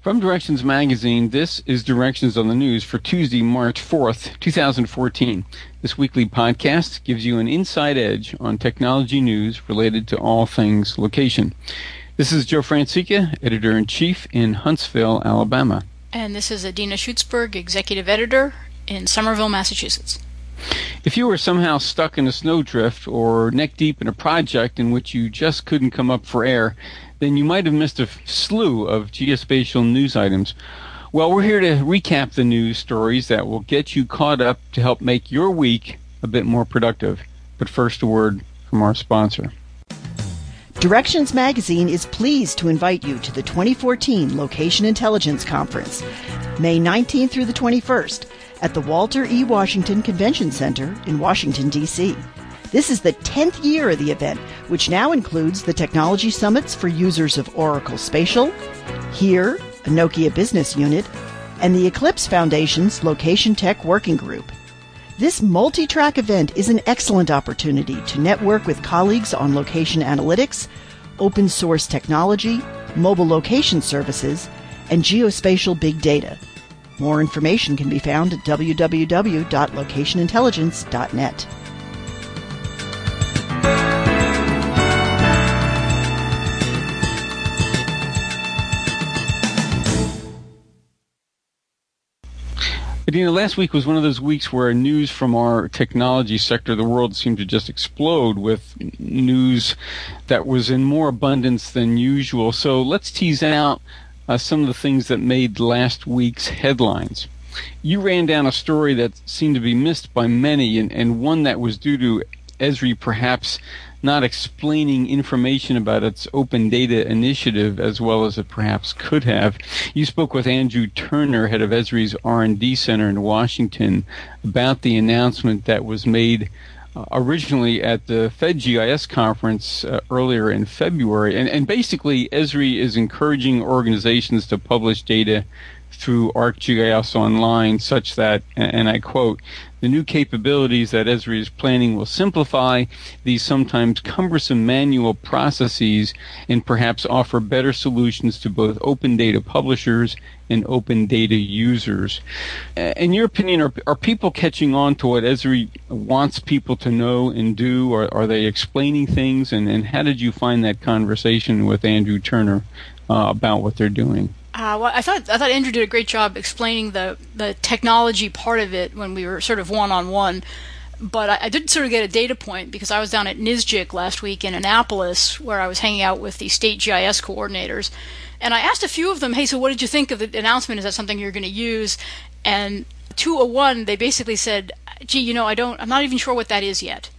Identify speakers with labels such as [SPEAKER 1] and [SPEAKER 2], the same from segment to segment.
[SPEAKER 1] From Directions Magazine, this is Directions on the News for Tuesday, March 4th, 2014. This weekly podcast gives you an inside edge on technology news related to all things location. This is Joe Francica, Editor-in-Chief in Huntsville, Alabama.
[SPEAKER 2] And this is Adina Schutzberg, Executive Editor in Somerville, Massachusetts.
[SPEAKER 1] If you were somehow stuck in a snowdrift or neck deep in a project in which you just couldn't come up for air, then you might have missed a slew of geospatial news items. Well, we're here to recap the news stories that will get you caught up to help make your week a bit more productive. But first, a word from our sponsor.
[SPEAKER 3] Directions Magazine is pleased to invite you to the 2014 Location Intelligence Conference, May 19th through the 21st, at the Walter E. Washington Convention Center in Washington, D.C. This is the 10th year of the event, which now includes the technology summits for users of Oracle Spatial, HERE, a Nokia business unit, and the Eclipse Foundation's Location Tech Working Group. This multi-track event is an excellent opportunity to network with colleagues on location analytics, open source technology, mobile location services, and geospatial big data. More information can be found at www.locationintelligence.net.
[SPEAKER 1] Adina, last week was one of those weeks where news from our technology sector of the world seemed to just explode with news that was in more abundance than usual. So let's tease out some of the things that made last week's headlines. You ran down a story that seemed to be missed by many, and one that was due to Esri perhaps not explaining information about its open data initiative as well as it perhaps could have. You spoke with Andrew Turner, head of Esri's R&D Center in Washington, about the announcement that was made originally at the FedGIS conference earlier in February. And basically, Esri is encouraging organizations to publish data through ArcGIS Online such that, and I quote, "The new capabilities that Esri is planning will simplify these sometimes cumbersome manual processes and perhaps offer better solutions to both open data publishers and open data users." In your opinion, are people catching on to what Esri wants people to know and do? Or are they explaining things? And how did you find that conversation with Andrew Turner about what they're doing?
[SPEAKER 2] Well, I thought Andrew did a great job explaining the technology part of it when we were sort of one-on-one. But I did sort of get a data point because I was down at NISJIC last week in Annapolis where I was hanging out with the state GIS coordinators. And I asked a few of them, hey, so what did you think of the announcement? Is that something you're going to use? And 201, they basically said, gee, I'm not even sure what that is yet.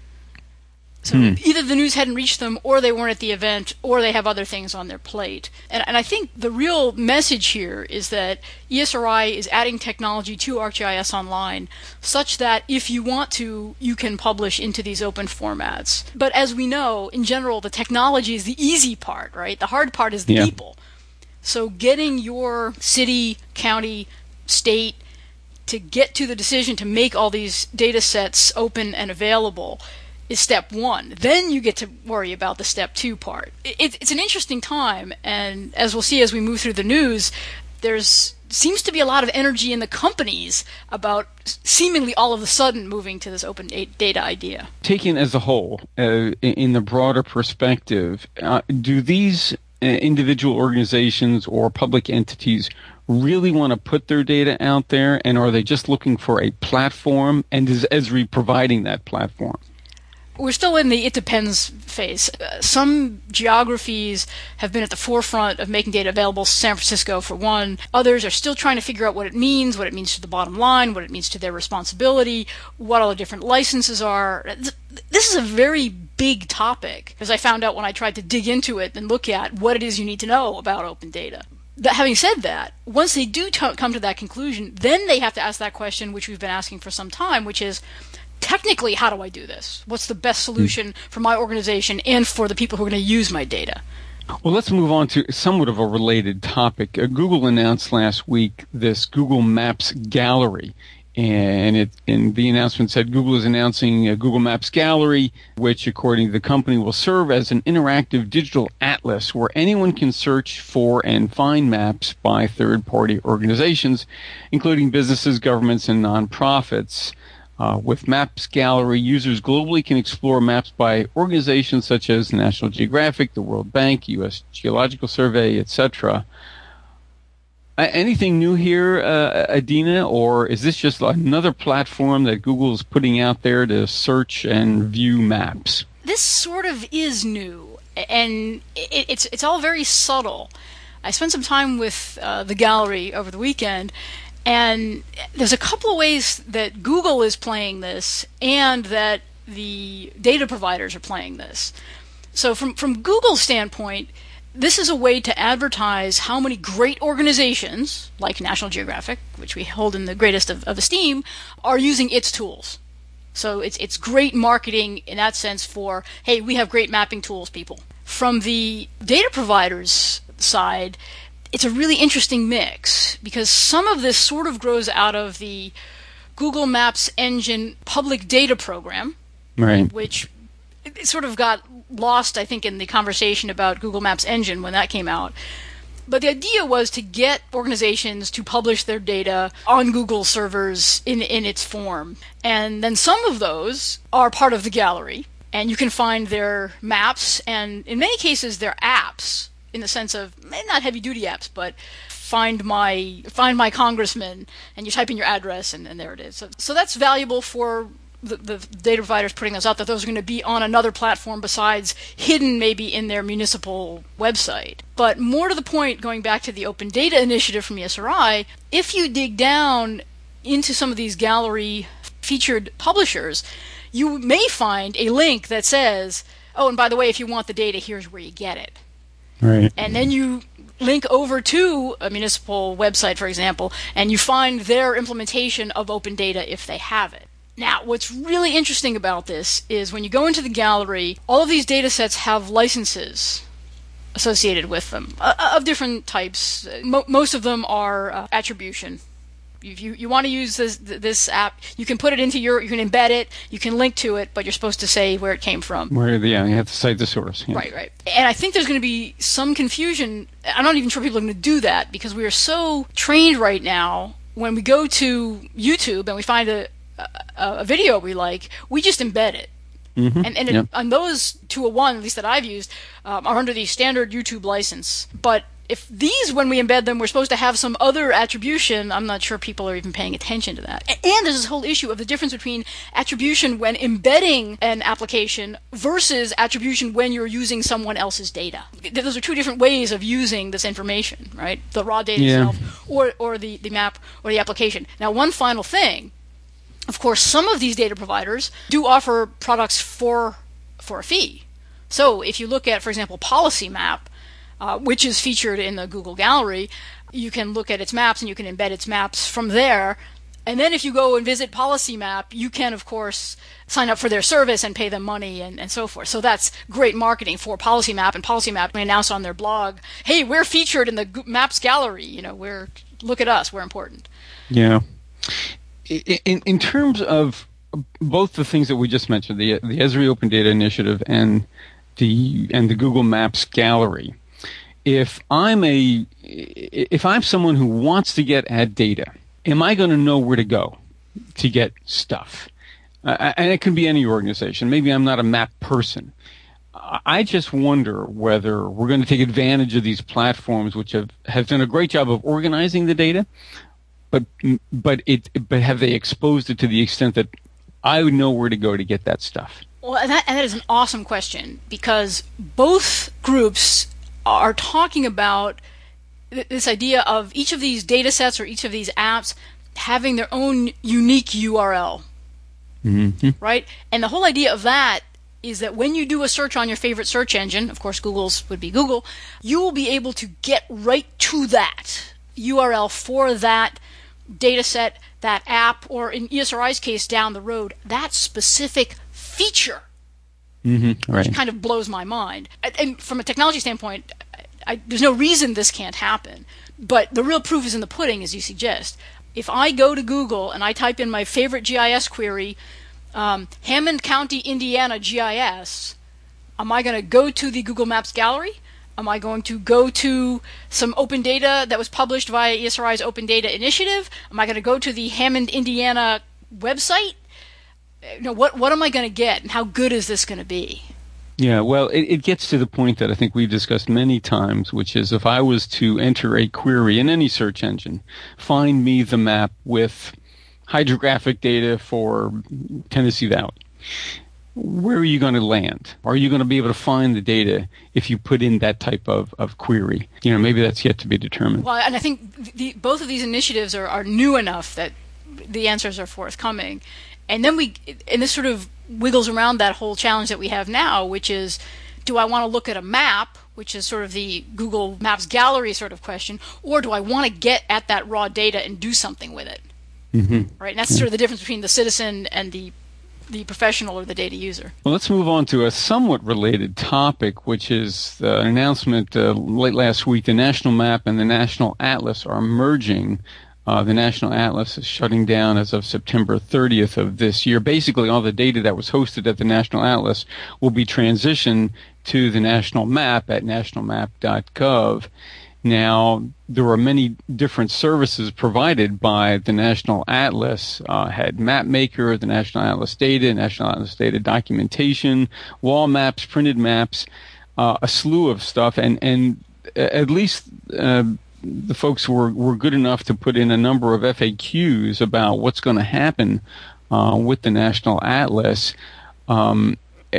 [SPEAKER 2] So either the news hadn't reached them, or they weren't at the event, or they have other things on their plate. And I think the real message here is that ESRI is adding technology to ArcGIS Online such that if you want to, you can publish into these open formats. But as we know, in general, the technology is the easy part, right? The hard part is the people. So getting your city, county, state to get to the decision to make all these data sets open and available is step one. Then you get to worry about the step two part. It's an interesting time, and as we'll see as we move through the news, there's seems to be a lot of energy in the companies about seemingly all of a sudden moving to this open data idea.
[SPEAKER 1] Taken as a whole, in the broader perspective, do these individual organizations or public entities really want to put their data out there, and are they just looking for a platform, and is Esri providing that platform?
[SPEAKER 2] We're still in the it depends phase. Some geographies have been at the forefront of making data available, San Francisco for one. Others are still trying to figure out what it means to the bottom line, what it means to their responsibility, what all the different licenses are. This is a very big topic, as I found out when I tried to dig into it and look at what it is you need to know about open data. Having said that, once they do come to that conclusion, then they have to ask that question, which we've been asking for some time, which is, technically, how do I do this? What's the best solution for my organization and for the people who are going to use my data?
[SPEAKER 1] Well, let's move on to somewhat of a related topic. Google announced last week this Google Maps Gallery, And the announcement said Google is announcing a Google Maps Gallery, which, according to the company, will serve as an interactive digital atlas where anyone can search for and find maps by third-party organizations, including businesses, governments, and nonprofits. With Maps Gallery, users globally can explore maps by organizations such as National Geographic, the World Bank, U.S. Geological Survey, etc. Anything new here, Adina, or is this just another platform that Google is putting out there to search and view maps?
[SPEAKER 2] This sort of is new, and it's all very subtle. I spent some time with the gallery over the weekend, and there's a couple of ways that Google is playing this and that the data providers are playing this. So from Google's standpoint, this is a way to advertise how many great organizations, like National Geographic, which we hold in the greatest of esteem, are using its tools. So it's great marketing in that sense for, hey, we have great mapping tools, people. From the data providers' side, it's a really interesting mix because some of this sort of grows out of the Google Maps Engine public data program,
[SPEAKER 1] right,
[SPEAKER 2] which it sort of got lost, I think, in the conversation about Google Maps Engine when that came out. But the idea was to get organizations to publish their data on Google servers in its form. And then some of those are part of the gallery, and you can find their maps and, in many cases, their apps, in the sense of, not heavy-duty apps, but find my congressman, and you type in your address, and there it is. So that's valuable for the data providers putting those out, that those are going to be on another platform besides hidden maybe in their municipal website. But more to the point, going back to the Open Data Initiative from ESRI, if you dig down into some of these gallery featured publishers, you may find a link that says, oh, and by the way, if you want the data, here's where you get it.
[SPEAKER 1] Right.
[SPEAKER 2] And then you link over to a municipal website, for example, and you find their implementation of open data if they have it. Now, what's really interesting about this is when you go into the gallery, all of these data sets have licenses associated with them of different types. Most of them are attribution. If you want to use this app, you can put it into you can embed it, you can link to it, but you're supposed to say where it came from.
[SPEAKER 1] You have to cite the source. Yeah.
[SPEAKER 2] Right. And I think there's going to be some confusion. I'm not even sure people are going to do that because we are so trained right now. When we go to YouTube and we find a video we like, we just embed it. Mm-hmm. And those 201, at least that I've used, are under the standard YouTube license. But if these, when we embed them, we're supposed to have some other attribution, I'm not sure people are even paying attention to that. And there's this whole issue of the difference between attribution when embedding an application versus attribution when you're using someone else's data. Those are two different ways of using this information, right? The raw data itself or the map or the application. Now, one final thing. Of course, some of these data providers do offer products for a fee. So if you look at, for example, Policy Map, which is featured in the Google Gallery, you can look at its maps and you can embed its maps from there. And then if you go and visit Policy Map, you can, of course, sign up for their service and pay them money and so forth. So that's great marketing for Policy Map. And Policy Map may announce on their blog, hey, we're featured in the Maps Gallery. Look at us. We're important.
[SPEAKER 1] Yeah. In terms of both the things that we just mentioned, the Esri Open Data Initiative and the Google Maps Gallery, if I'm someone who wants to get at data, am I going to know where to go to get stuff? And it can be any organization. Maybe I'm not a map person. I just wonder whether we're going to take advantage of these platforms, which have done a great job of organizing the data, but have they exposed it to the extent that I would know where to go to get that stuff?
[SPEAKER 2] Well, and that is an awesome question because both groups are talking about this idea of each of these data sets or each of these apps having their own unique URL, right? And the whole idea of that is that when you do a search on your favorite search engine, of course Google's would be Google, you will be able to get right to that URL for that data set, that app, or in ESRI's case down the road, that specific feature, which kind of blows my mind. And from a technology standpoint, there's no reason this can't happen. But the real proof is in the pudding, as you suggest. if I go to Google and I type in my favorite GIS query, Hammond County, Indiana GIS, am I going to go to the Google Maps gallery? Am I going to go to some open data that was published via ESRI's Open Data Initiative? Am I going to go to the Hammond, Indiana website? What am I going to get, and how good is this going to be?
[SPEAKER 1] Yeah, well, it gets to the point that I think we've discussed many times, which is if I was to enter a query in any search engine, find me the map with hydrographic data for Tennessee Valley, where are you going to land? Are you going to be able to find the data if you put in that type of query? Maybe that's yet to be determined.
[SPEAKER 2] Well, and I think both of these initiatives are new enough that the answers are forthcoming. And then this sort of wiggles around that whole challenge that we have now, which is, do I want to look at a map, which is sort of the Google Maps gallery sort of question, or do I want to get at that raw data and do something with it?
[SPEAKER 1] Mm-hmm.
[SPEAKER 2] Right, and that's sort of the difference between the citizen and the professional or the data user.
[SPEAKER 1] Well, let's move on to a somewhat related topic, which is an announcement late last week. The National Map and the National Atlas are merging. The National Atlas is shutting down as of September 30th of this year. Basically, all the data that was hosted at the National Atlas will be transitioned to the National Map at nationalmap.gov. Now, there are many different services provided by the National Atlas. Had MapMaker, the National Atlas Data, National Atlas Data Documentation, wall maps, printed maps, a slew of stuff, and at least the folks were good enough to put in a number of FAQs about what's going to happen with the National Atlas. Probably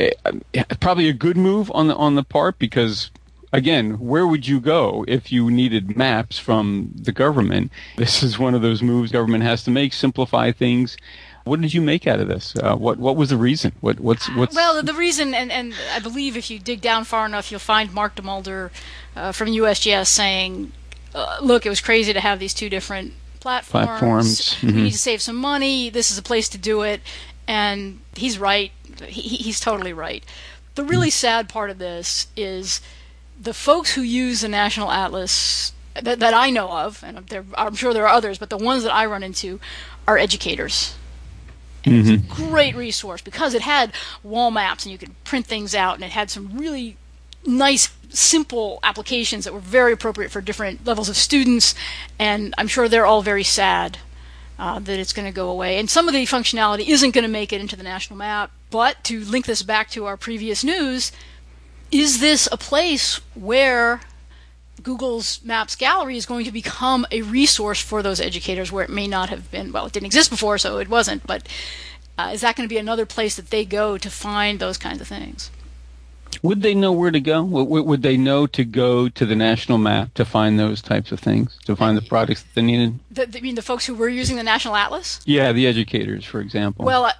[SPEAKER 1] a good move on the part, because again, where would you go if you needed maps from the government? This is one of those moves government has to make, simplify things. What did you make out of this? What was the reason? What's
[SPEAKER 2] Well, the reason, and I believe if you dig down far enough, you'll find Mark DeMulder from USGS saying, look, it was crazy to have these two different platforms.
[SPEAKER 1] Mm-hmm.
[SPEAKER 2] We need to save some money. This is a place to do it. And he's right. He's totally right. The really sad part of this is the folks who use the National Atlas that I know of, and I'm sure there are others, but the ones that I run into are educators. And It's a great resource because it had wall maps and you could print things out, and it had some really nice, simple applications that were very appropriate for different levels of students, and I'm sure they're all very sad that it's going to go away. And some of the functionality isn't going to make it into the national map, but to link this back to our previous news, is this a place where Google's Maps Gallery is going to become a resource for those educators where it may not have been? Well, it didn't exist before, so it wasn't, but is that going to be another place that they go to find those kinds of things?
[SPEAKER 1] Would they know where to go? Would they know to go to the national map to find those types of things, to find the products that they needed?
[SPEAKER 2] You mean the folks who were using the National Atlas?
[SPEAKER 1] Yeah, the educators, for example.
[SPEAKER 2] Well,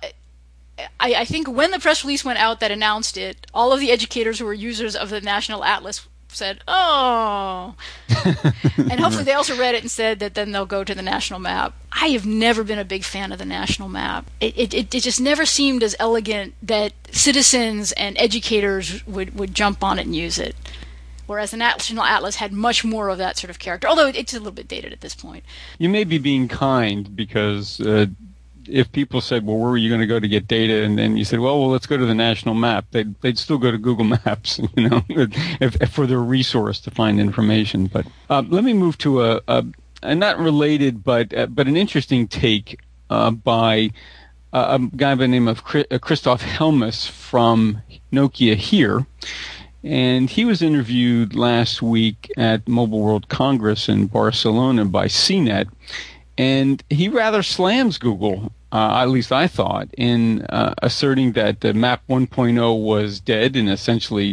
[SPEAKER 2] I think when the press release went out that announced it, all of the educators who were users of the National Atlas said, oh. And hopefully they also read it and said that then they'll go to the national map. I have never been a big fan of the national map. It just never seemed as elegant that citizens and educators would jump on it and use it. Whereas the National Atlas had much more of that sort of character, although it's a little bit dated at this point.
[SPEAKER 1] You may be being kind because if people said, well, where are you going to go to get data? And then you said, well, let's go to the national map. They'd still go to Google Maps, if for their resource to find information. But let me move to a not related, but an interesting take by a guy by the name of Christoph Helmus from Nokia here. And he was interviewed last week at Mobile World Congress in Barcelona by CNET. And he rather slams Google, at least I thought, in asserting that Map 1.0 was dead and essentially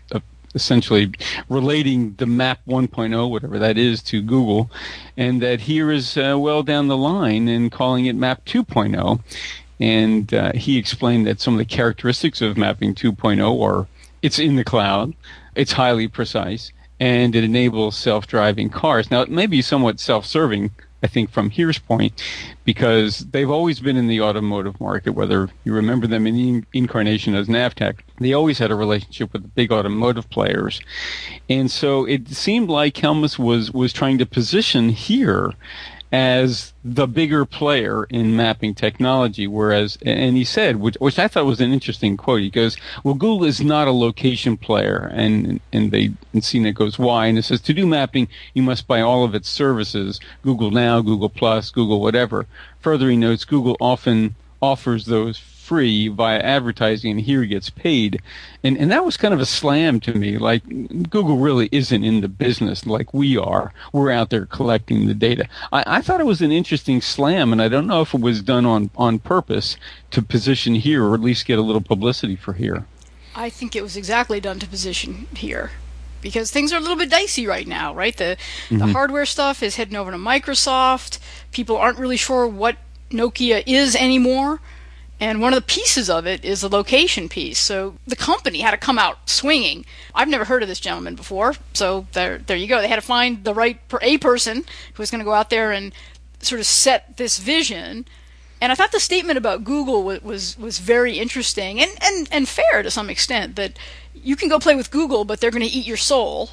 [SPEAKER 1] relating the Map 1.0, whatever that is, to Google, and that here is well down the line in calling it Map 2.0. And he explained that some of the characteristics of Mapping 2.0 are it's in the cloud, it's highly precise, and it enables self-driving cars. Now, it may be somewhat self-serving, I think, from HERE's point, because they've always been in the automotive market, whether you remember them in the incarnation as Navtech. They always had a relationship with the big automotive players. And so it seemed like Helmus was trying to position HERE as the bigger player in mapping technology, whereas, and he said, which I thought was an interesting quote, he goes, well, Google is not a location player, and CNET goes, why? And it says, to do mapping, you must buy all of its services, Google Now, Google Plus, Google whatever. Further, he notes, Google often offers those free via advertising, and here he gets paid. And that was kind of a slam to me. Like, Google really isn't in the business like we are. We're out there collecting the data. I thought it was an interesting slam, and I don't know if it was done on purpose to position here, or at least get a little publicity for here.
[SPEAKER 2] I think it was exactly done to position here, because things are a little bit dicey right now, right? The hardware stuff is heading over to Microsoft. People aren't really sure what Nokia is anymore. And one of the pieces of it is the location piece. So the company had to come out swinging. I've never heard of this gentleman before. So there you go. They had to find the right person who was going to go out there and sort of set this vision. And I thought the statement about Google was very interesting and fair to some extent, that you can go play with Google, but they're going to eat your soul.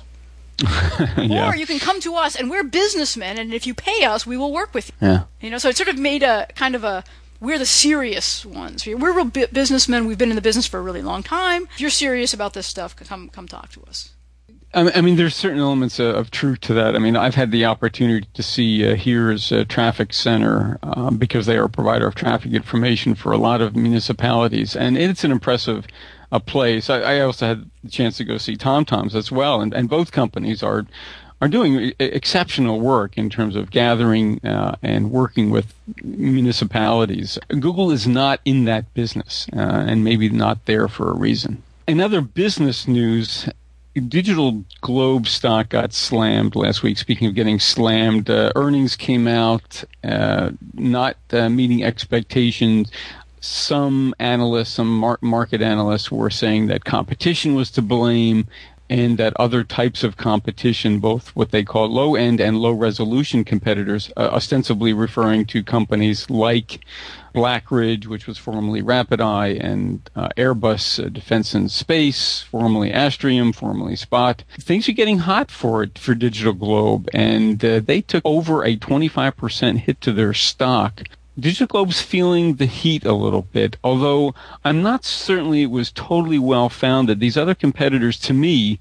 [SPEAKER 1] Yeah.
[SPEAKER 2] Or you can come to us, and we're businessmen, and if you pay us, we will work with you.
[SPEAKER 1] Yeah.
[SPEAKER 2] You know, so it sort of made a kind of a, we're the serious ones. We're real businessmen. We've been in the business for a really long time. If you're serious about this stuff, come talk to us.
[SPEAKER 1] I mean, there's certain elements of truth to that. I mean, I've had the opportunity to see HERE's traffic center because they are a provider of traffic information for a lot of municipalities, and it's an impressive place. I also had the chance to go see TomTom's as well, and both companies are doing exceptional work in terms of gathering and working with municipalities. Google is not in that business, and maybe not there for a reason. In other business news, Digital Globe stock got slammed last week. Speaking of getting slammed, earnings came out not meeting expectations. Some analysts, some market analysts were saying that competition was to blame, and that other types of competition, both what they call low-end and low-resolution competitors, ostensibly referring to companies like Blackridge, which was formerly RapidEye, and Airbus Defence and Space, formerly Astrium, formerly Spot. Things are getting hot for Digital Globe, and they took over a 25% hit to their stock. Digital Globe's feeling the heat a little bit, although I'm not certainly it was totally well-founded. These other competitors, to me,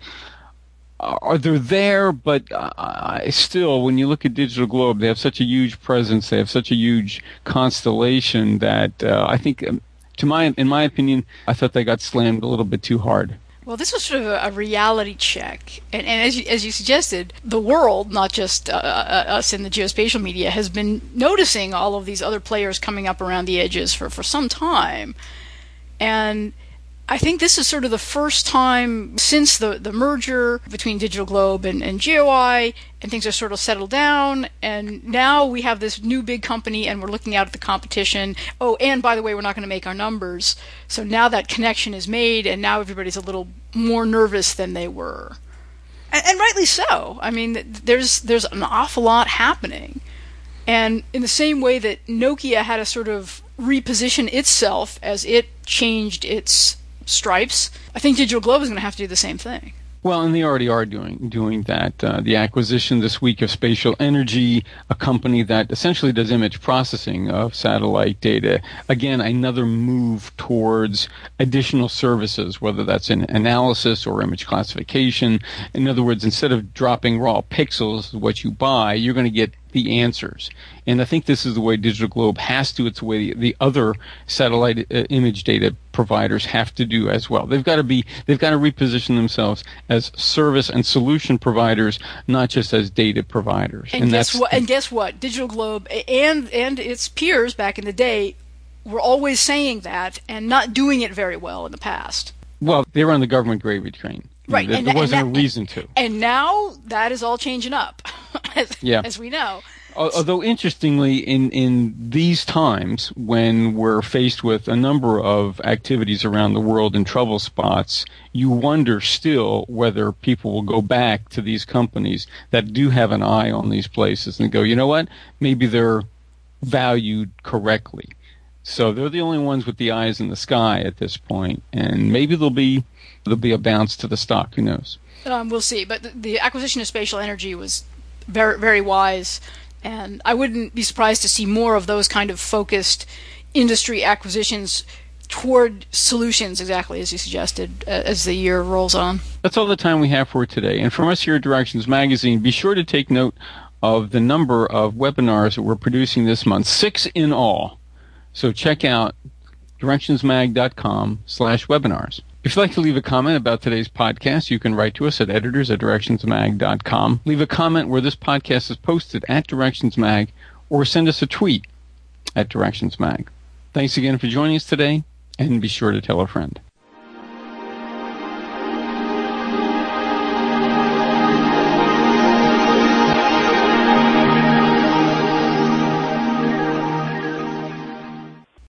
[SPEAKER 1] they're there, but still, when you look at Digital Globe, they have such a huge presence, they have such a huge constellation that I think, in my opinion, I thought they got slammed a little bit too hard.
[SPEAKER 2] Well, this was sort of a reality check, and as you suggested, the world, not just us in the geospatial media, has been noticing all of these other players coming up around the edges for some time, and I think this is sort of the first time since the merger between Digital Globe and GeoEye, and things are sort of settled down, and now we have this new big company, and we're looking out at the competition. Oh, and by the way, we're not going to make our numbers. So now that connection is made, and now everybody's a little more nervous than they were. And rightly so. I mean, there's an awful lot happening. And in the same way that Nokia had to sort of reposition itself as it changed its stripes, I think Digital Globe is going to have to do the same thing.
[SPEAKER 1] Well, and they already are doing that. The acquisition this week of Spatial Energy, a company that essentially does image processing of satellite data. Again, another move towards additional services, whether that's in analysis or image classification. In other words, instead of dropping raw pixels, what you buy, you're going to get the answers. And I think this is the way Digital Globe has to, it's the way the other satellite image data providers have to do as well. They've got to reposition themselves as service and solution providers, not just as data providers.
[SPEAKER 2] And guess what? Digital Globe and its peers back in the day were always saying that and not doing it very well in the past.
[SPEAKER 1] Well, they were on the government gravy train.
[SPEAKER 2] Right.
[SPEAKER 1] There wasn't a reason to.
[SPEAKER 2] And now that is all changing up, as we know.
[SPEAKER 1] Although, interestingly, in these times, when we're faced with a number of activities around the world in trouble spots, you wonder still whether people will go back to these companies that do have an eye on these places and go, you know what, maybe they're valued correctly. So they're the only ones with the eyes in the sky at this point, and maybe there'll be a bounce to the stock. Who knows?
[SPEAKER 2] We'll see. But the acquisition of Spatial Energy was very, very wise. And I wouldn't be surprised to see more of those kind of focused industry acquisitions toward solutions, exactly as you suggested, as the year rolls on.
[SPEAKER 1] That's all the time we have for today. And from us here at Directions Magazine, be sure to take note of the number of webinars that we're producing this month, 6 in all. So check out directionsmag.com/webinars. If you'd like to leave a comment about today's podcast, you can write to us at editors@directionsmag.com. Leave a comment where this podcast is posted at DirectionsMag, or send us a tweet at DirectionsMag. Thanks again for joining us today, and be sure to tell a friend.